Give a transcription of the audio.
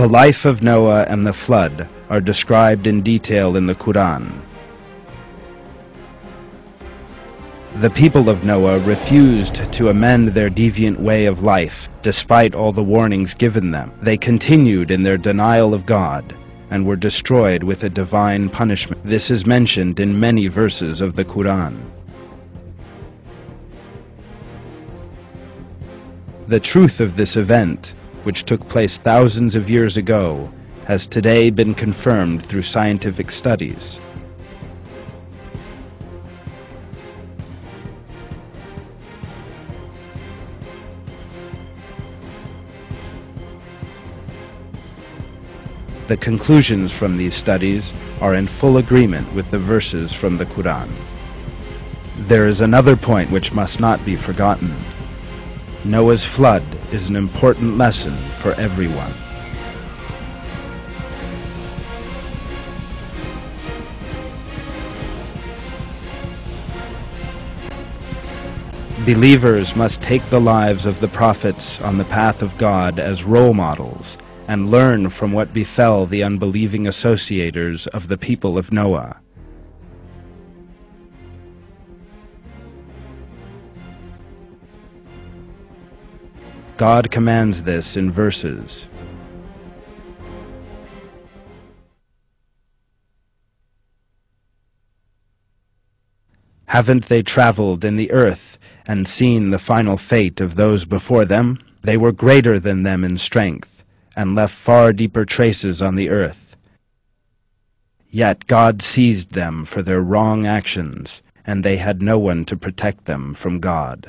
The life of Noah and the flood are described in detail in the Quran. The people of Noah refused to amend their deviant way of life, despite all the warnings given them. They continued in their denial of God and were destroyed with a divine punishment. This is mentioned in many verses of the Quran. The truth of this event, which took place thousands of years ago, has today been confirmed through scientific studies. The conclusions from these studies are in full agreement with the verses from the Quran. There is another point which must not be forgotten. Noah's flood is an important lesson for everyone. Believers must take the lives of the prophets on the path of God as role models and learn from what befell the unbelieving associators of the people of Noah. God commands this in verses. Haven't they traveled in the earth and seen the final fate of those before them? They were greater than them in strength and left far deeper traces on the earth. Yet God seized them for their wrong actions, and they had no one to protect them from God.